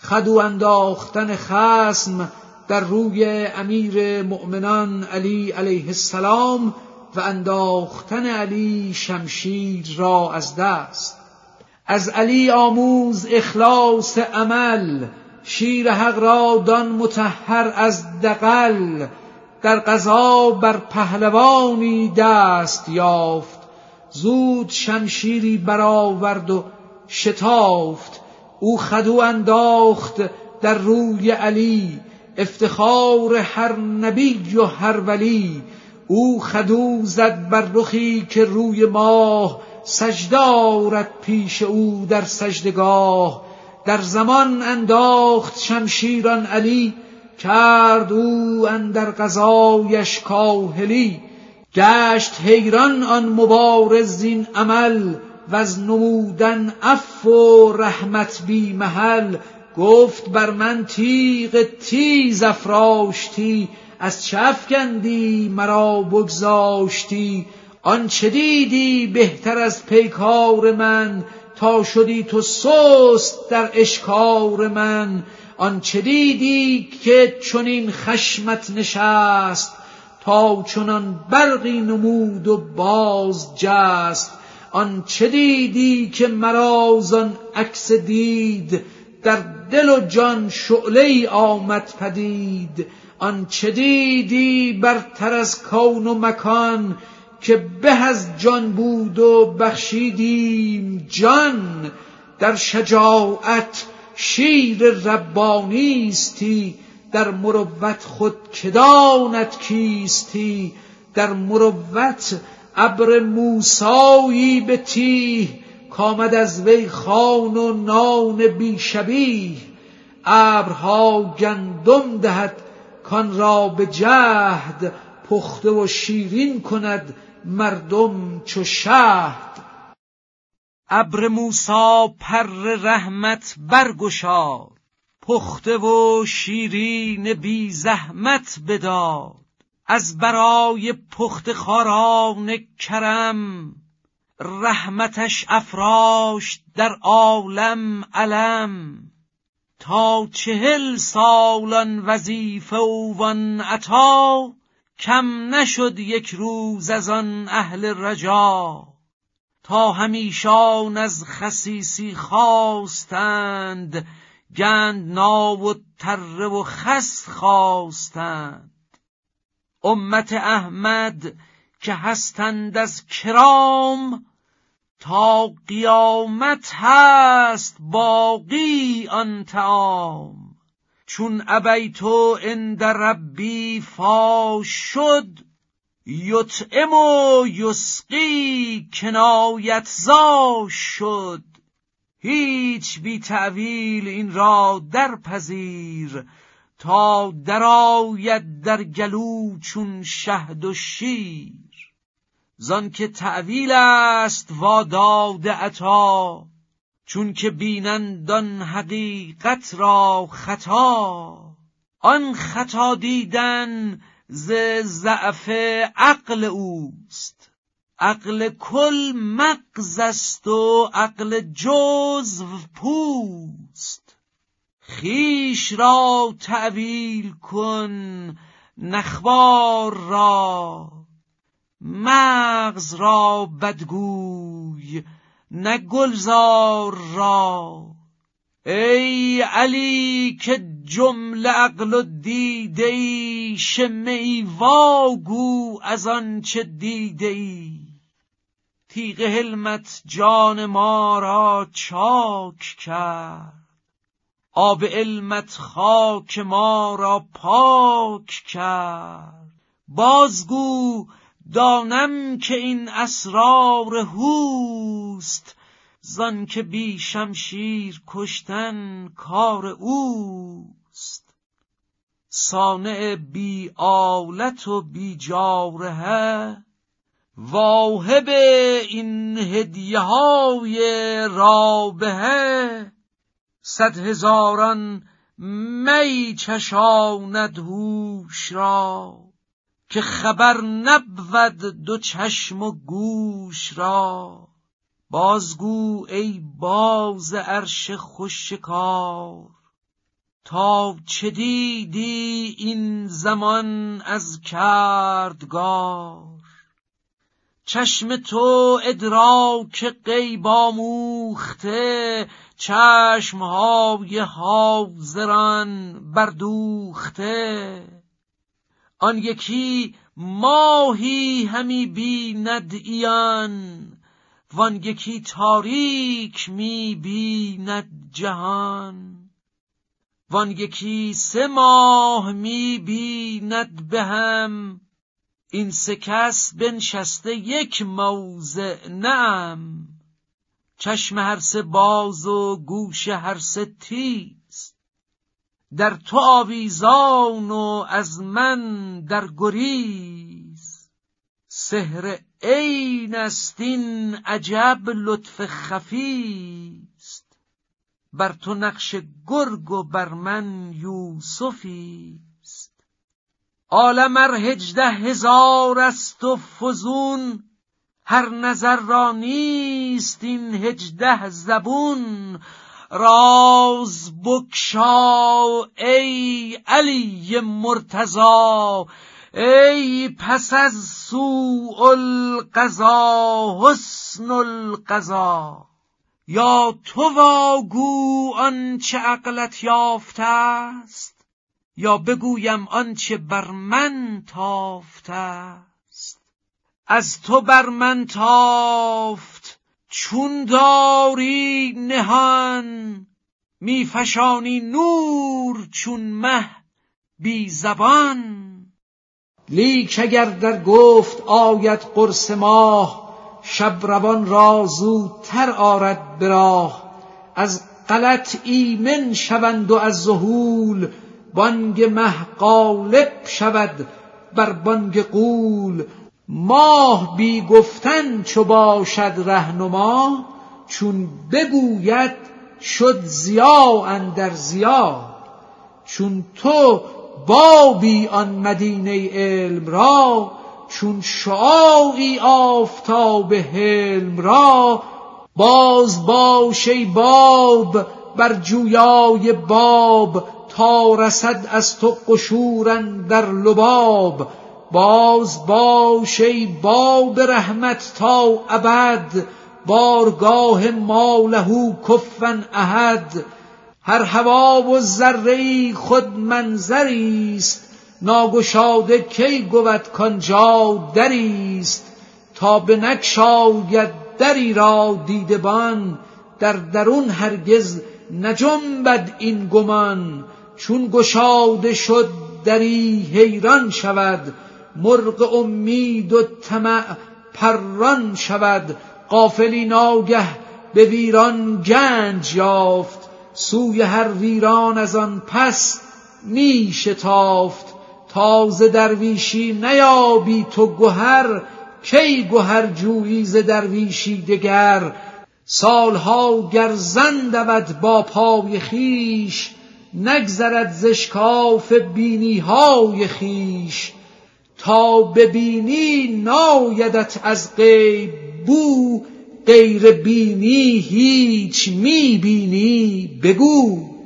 خدو انداختن خصم در روی امیر مؤمنان علی علیه السلام و انداختن علی شمشیر را از دست. از علی آموز اخلاص عمل، شیر حق را دان مطهر از دغل. در غزا بر پهلوانی دست یافت، زود شمشیری برآورد و شتافت. او خدو انداخت در روی علی، افتخار هر نبی و هر ولی. او خدو زد بر رخی که روی ماه، سجده آرد پیش او در سجدگاه. در زمان انداخت شمشیران علی، کرد او اندر غزایش کاهلی. گشت حیران آن مبارز زین عمل، وز نمودن عفو و رحمت بی محل. گفت بر من تیغ تیز افراشتی، از چه افکندی مرا بگذاشتی؟ آنچه دیدی بهتر از پیکار من، تا شدی تو سست در اشکار من. آنچه دیدی که چنین خشمت نشست، تا چنان برقی نمود و باز جست. آنچه دیدی که مرا زان عکس دید، در دل و جان شعله‌ای آمد پدید. آنچه دیدی برتر از کون و مکان، که به از جان بود و بخشیدیم جان. در شجاعت شیر ربانیستی، در مروت خود که داند کیستی. در مروت ابر موسایی به تیه، کامد از وی خوان و نان بی شبیه. ابرها گندم دهد کان را به جهد، پخته و شیرین کند مردم چو شهد. ابر موسی پر رحمت برگشاد، پخته و شیرین بی زحمت بداد. از برای پخته خواران کرم، رحمتش افراشت در عالم علم. تا 40 سال آن وظیفه و آن عطا، کم نشد یک روز از آن اهل رجا. تا همیشان از خسیسی خواستند، گندنا و تره و خس خواستند. امت احمد که هستند از کرام، تا قیامت هست باقی آن طعام. چون ابیت عند ربی فاش شد، یطعم و یسقی کنایت زاش شد. هیچ بی تأویل این را در پذیر، تا درآید در گلو چون شهد و شیر. زان که تأویل است واداد عطا، چون که بینند آن حقیقت را خطا. آن خطا دیدن ز ضعف عقل اوست. عقل کل مغز است و عقل جزو پوست. خویش را تأویل کن نخوار را، مغز را بدگوی نه گلزار را. ای علی که جمله عقل و دیده ای، شمه ای واگو از آن چه دیده ای. تیغ حلمت جان ما را چاک کرد، آب علمت خاک ما را پاک کرد. بازگو دانم که این اسرار هوست، زان که بی شمشیر کشتن کار اوست. صانع بی آلت و بی جارحه، واهب این هدیه های رابحه. 100 هزاران می چشاند هوش را، که خبر نبود دو چشم و گوش را. بازگو ای باز عرش خوش شکار، تا چه دیدی این زمان از کردگار. چشم تو ادراک غیب آموخته، چشمهای حاضران بردوخته. آن یکی ماهی همی بیند عیان، وان یکی تاریک می بیند جهان. وان یکی 3 ماه می بیند به هم، این 3 کس بنشسته یک موضع نعم. چشم هر 3 باز و گوش هر 3 تیز، در تو آویزان و از من در گریز. سحر عین است این عجب لطف خفیست، بر تو نقش گرگ و بر من یوسفیست. عالم ار 18,000 است و فزون، هر نظر را نیست این 18 زبون. راز بگشا ای علی مرتضی، ای پس از سوء القضا حسن القضا. یا تو واگو آنچه عقلت یافته است، یا بگویم آنچه بر من تافته است. از تو بر من تافت چون داری نهان، می فشانی نور چون مه بی زبان. لیک اگر در گفت آید قرص ماه، شب روان را زودتر آرد به راه. از غلط ایمن شوند و از ذهول، بانگ مه غالب شود بر بانگ غول. ماه بی گفتن چو باشد رهنما، چون بگوید شد ضیا اندر ضیا. چون تو بابی آن مدینه علم را، چون شعاعی آفتاب حلم را. باز باش ای باب بر جویای باب، تا رسد از تو قشور اندر لباب. باز باش ای باب رحمت تا ابد، بارگاه ما له کفوا احد. هر هوا و ذره‌ای خود منظریست، ناگشاده کی گود کانجا دریست. تا بنگشاید دری را دیدبان، در درون هرگز نجنبد این گمان. چون گشاده شد دری حیران شود، مرغ امید و طمع پران شود. غافلی ناگه به ویران گنج یافت، سوی هر ویران از آن پس می شتافت. تازه درویشی نیابی تو گهر، کی گهر جویی ز درویشی دگر. سالها گر زن دود با پای خویش، نگذرد ز اشکاف بینی های خویش. تا ببینی نایدت از غیب بو، غیر بینی هیچ می بینی بگو.